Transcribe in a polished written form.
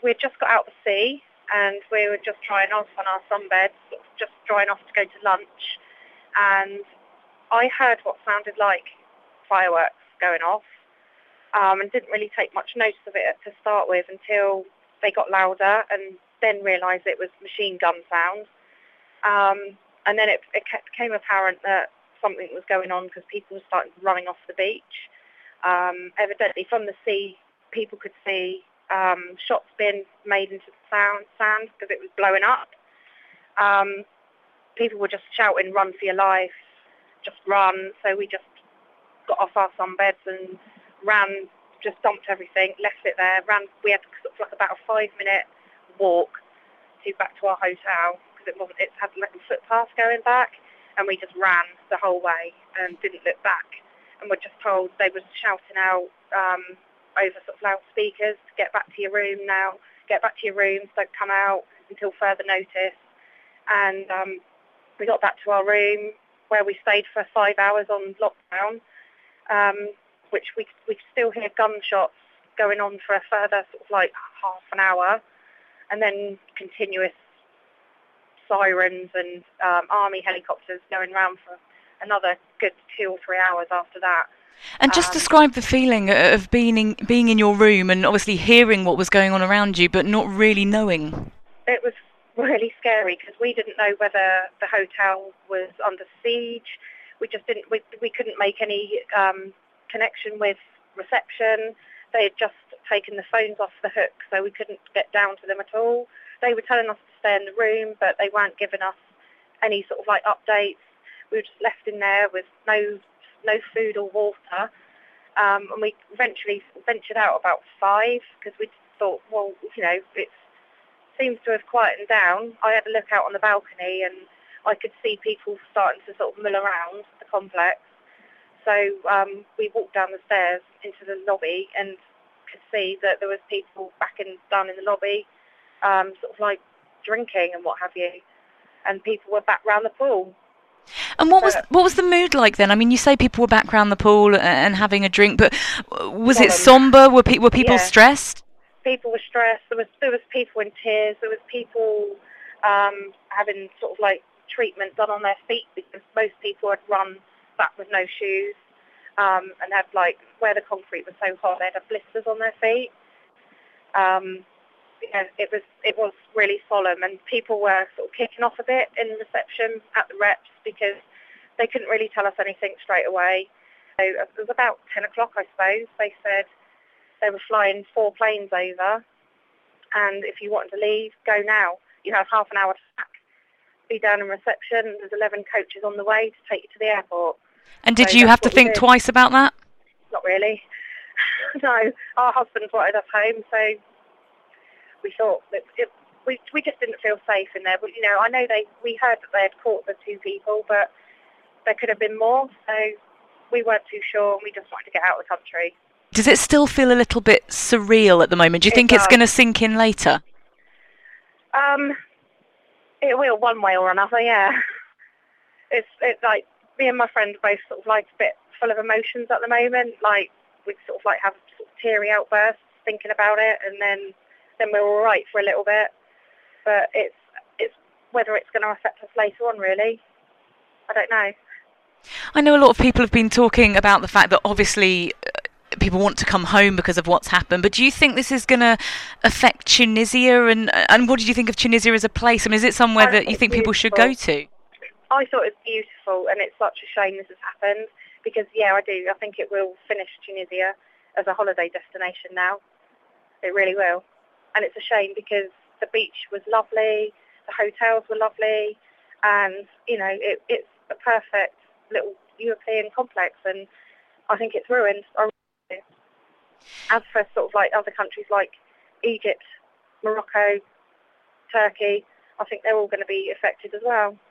we'd just got out of the sea and we were just drying off on our sunbeds, just drying off to go to lunch, and I heard what sounded like fireworks going off, and didn't really take much notice of it to start with until they got louder, and then realised it was machine gun sound. And then it became apparent that something was going on because people were starting running off the beach. Evidently from the sea, people could see shots being made into the sand because it was blowing up. People were just shouting, "Run for your life, just run." So we just got off our sunbeds and ran, just dumped everything, left it there, ran. We had sort of like about a 5-minute walk back to our hotel because it had like a footpath going back, and we just ran the whole way and didn't look back. And we're just told they were shouting out over sort of loudspeakers to get back to your room now, get back to your rooms, don't come out until further notice. And we got back to our room where we stayed for 5 hours on lockdown, which we could still hear gunshots going on for a further sort of like half an hour, and then continuous sirens and army helicopters going around for another good 2 or 3 hours after that. And just describe the feeling of being in your room and obviously hearing what was going on around you, but not really knowing. It was really scary because we didn't know whether the hotel was under siege. We just didn't. We couldn't make any connection with reception. They had just taken the phones off the hook, so we couldn't get down to them at all. They were telling us to stay in the room, but they weren't giving us any sort of like updates. We were just left in there with no food or water, and we eventually ventured out about 5 because we thought, well, it seems to have quietened down. I had a look out on the balcony and I could see people starting to sort of mill around the complex. So we walked down the stairs into the lobby and could see that there was people down in the lobby, sort of like drinking and what have you, and people were back round the pool. And what was the mood like then? I mean, you say people were back round the pool and having a drink, but was it sombre? Were people stressed? People were stressed. There was people in tears. There was people having sort of like treatment done on their feet because most people had run back with no shoes, and had like, where the concrete was so hot, they had blisters on their feet. It was really solemn, and people were sort of kicking off a bit in reception at the reps because they couldn't really tell us anything straight away. So it was about 10 o'clock, I suppose. They said they were flying 4 planes over, and if you wanted to leave, go now. You have half an hour to pack. Be down in reception. There's 11 coaches on the way to take you to the airport. And did you have to think twice about that? Not really. No, our husbands wanted us home, so we thought that we just didn't feel safe in there. But I know we heard that they had caught the 2 people, but there could have been more. So we weren't too sure, and we just wanted to get out of the country. Does it still feel a little bit surreal at the moment? Do you think it's going to sink in later? It will, one way or another. Yeah. It's like me and my friend are both sort of like a bit full of emotions at the moment. Like we sort of like have sort of teary outbursts thinking about it, and then we're all right for a little bit. But it's whether it's going to affect us later on, really. I don't know. I know a lot of people have been talking about the fact that obviously people want to come home because of what's happened, but do you think this is going to affect Tunisia, and what did you think of Tunisia as a place? I mean, is it somewhere that you think people should go to? I thought it was beautiful, and it's such a shame this has happened because, yeah, I do. I think it will finish Tunisia as a holiday destination now. It really will. And it's a shame because the beach was lovely, the hotels were lovely, and, it's a perfect little European complex, and I think it's ruined. As for sort of like other countries like Egypt, Morocco, Turkey, I think they're all going to be affected as well.